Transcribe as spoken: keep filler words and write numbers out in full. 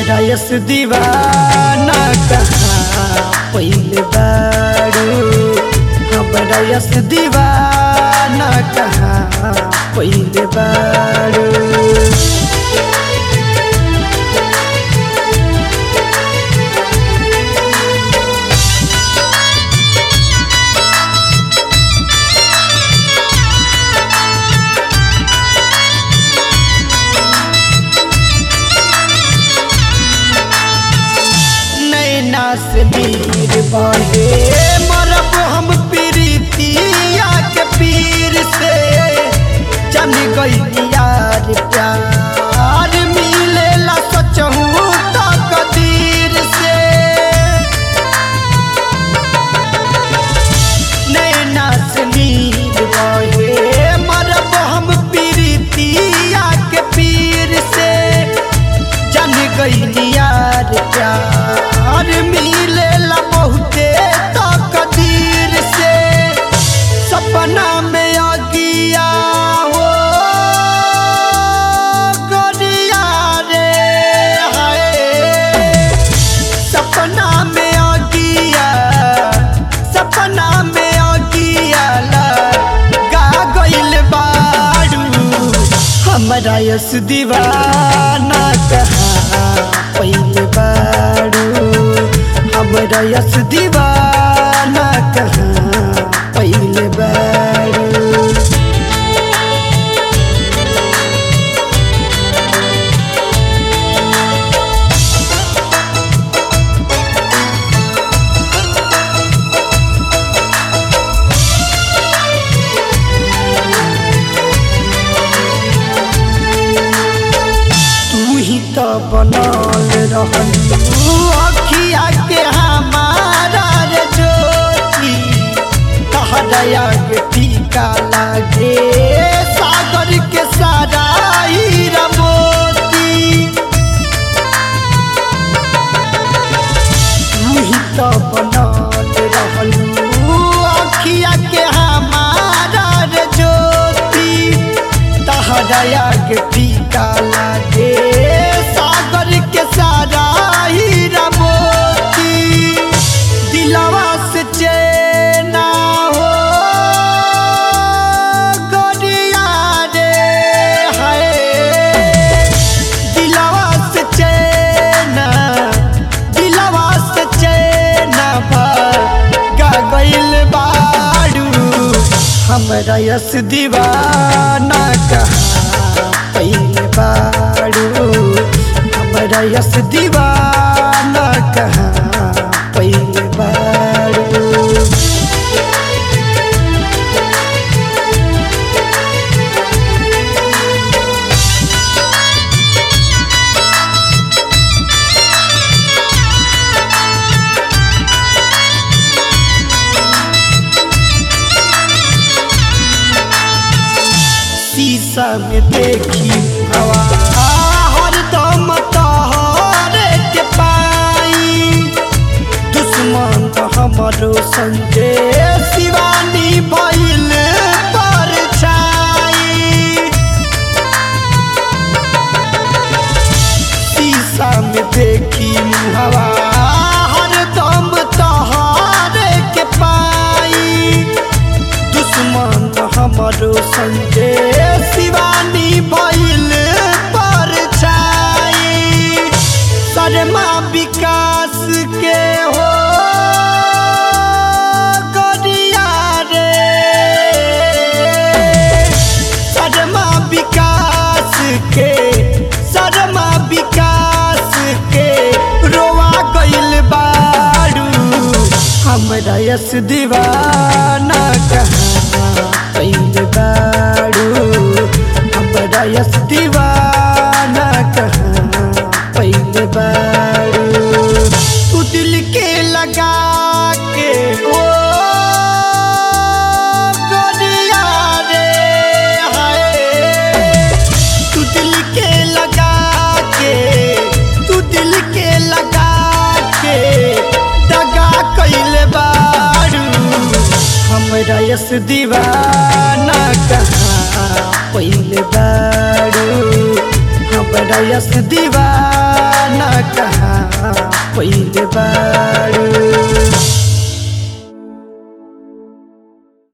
हमरा यस दीवाना कहाँ पहिले बारू, हमरा यस दीवाना कहाँ पहिले बारू। से मीर बाहे मरब हम प्रीतिया के पीर से, जन गई यार प्यार मिलेला सचहू तो कदीर से। नैना से मीर बाहे मरब हम प्रीतिया के पीर से, जन गई यार प्यार मिलेला बहुते तो कदीर से। सपना में आगिया हो गोरिया रे हाय, सपना में आगिया, सपना में आगिया लगा गइल बारू, हमरा यस दीवाना कहाँ पहिले बारू, हमरा यस दीवाना कहाँ पहिले बारू। तू ही तो बनल रहलू अखिया के हमारा रे ज्योति, तहरा के टीका लागे सागर के सारा हीरा मोती। तू ही तो बनल रहलू अखिया के हमारा रे ज्योति, तहरा के टीका लागे सागर के सारा हीरा मोती। दिलवा से चैना हो गोरिया रे हाय, दिलवा से चैना, दिलवा से चैना भगा गइल बारू, हमरा यस दीवाना कहाँ पहिले बारू, हमरा यस दीवाना कहाँ पहिले बारू। शीशा में देखी हवा हरदम तोहरे के पाई, दुश्मन तो हमरो संगे शिवानी भइल परछाई। शीशा में देखी हवा हरदम तोहरे के पाई, दुश्मन तो हमरो संगे शिवानी भइल परछाई। शर्मा विकास के हो गोरिया रे, शर्मा विकास के, शर्मा विकास के रोवा गइल बारू, हमरा यस दीवाना कहाँ पहिले बारू, हमरा यस दीवाना कहाँ पहिले बारू। तू दिल के लगा के ओ गोरिया रे हाय, तू दिल के लगा के, तू दिल के लगा के दगा कइले बारू, हमरा यस दीवाना कहाँ पहिले बारू, हमरा यस दीवाना कहाँ कइले बारू।